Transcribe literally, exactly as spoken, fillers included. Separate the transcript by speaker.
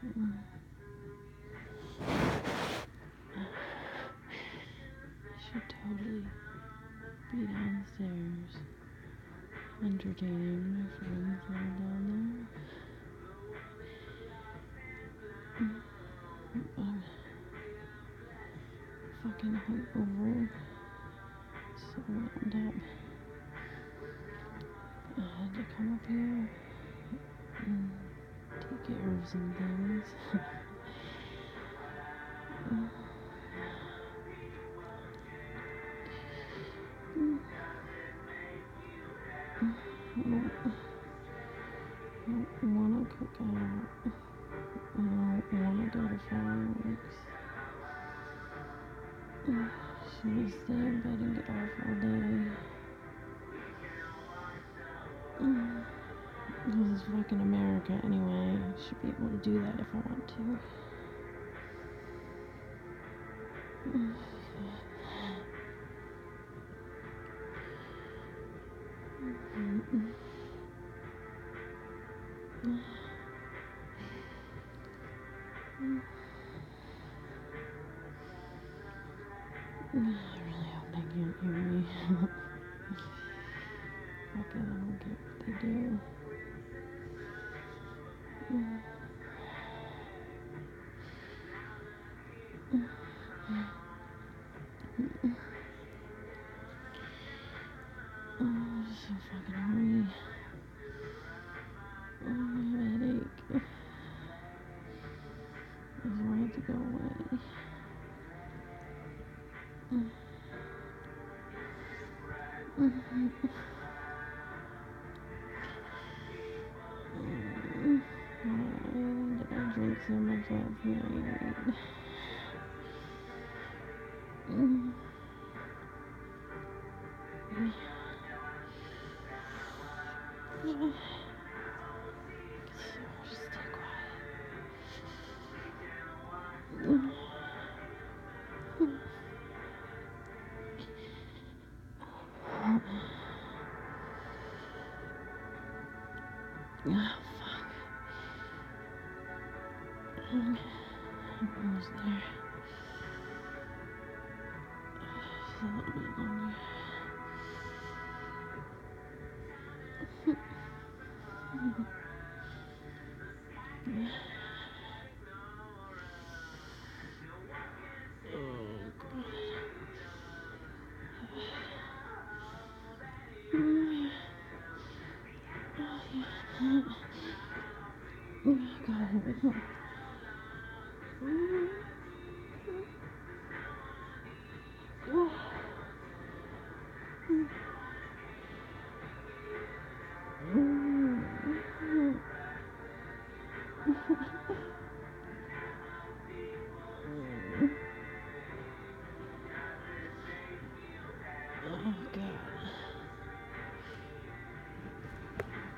Speaker 1: Should totally be downstairs entertaining my friends that are down there. I'm fucking hungover. So wound up. I had to come up here and take care of some things. I don't, I don't want to cook out. I don't want to go to fireworks. I should just stay in bed and get off all day. This is fucking America anyway. I should be able to do that if I want to. I really hope they can't hear me. Fuck it, I don't care what they do. Oh, I'm so fucking horny. Oh, my headache. I just want it to go away. Why did I drink so much last night? Just stay quiet. Oh, fuck. I'm almost there. Just a little bit longer. Oh, God, here we go. Mm-hmm.